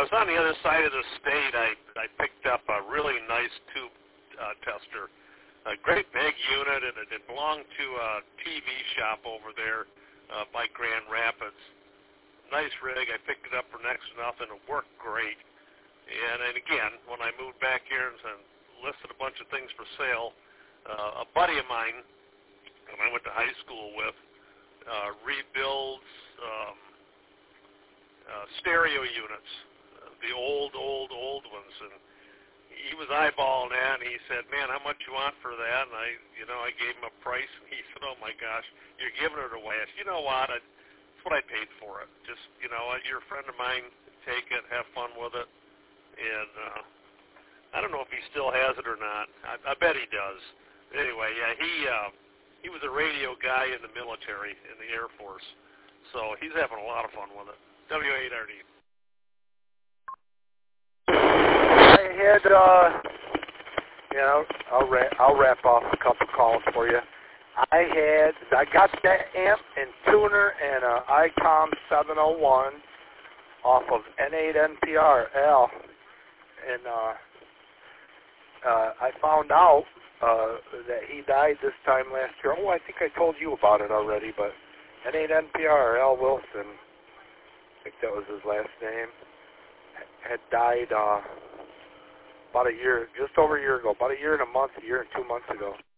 was on the other side of the state. I picked up a really nice tube tester, a great big unit, and it belonged to a TV shop over there by Grand Rapids. Nice rig. I picked it up for next to nothing. It worked great. And again, when I moved back here and listed a bunch of things for sale, a buddy of mine that I went to high school with rebuilds stereo units, the old ones, and he was eyeballing that, and he said, "Man, how much you want for that?" And I gave him a price, and he said, "Oh my gosh, you're giving it away." I said, "You know what? That's what I paid for it. Just, you're a friend of mine. Take it, have fun with it." And I don't know if he still has it or not. I bet he does. Anyway, yeah, he was a radio guy in the military, in the Air Force, so he's having a lot of fun with it. W8RD. I had, I'll wrap off a couple calls for you. I got that amp and tuner and a ICOM 701 off of N8NPR-L, and I found out that he died this time last year. Oh, I think I told you about it already, but N8NPR-L Wilson, I think that was his last name, had died about a year, just over a year ago, about a year and a month, a year and 2 months ago.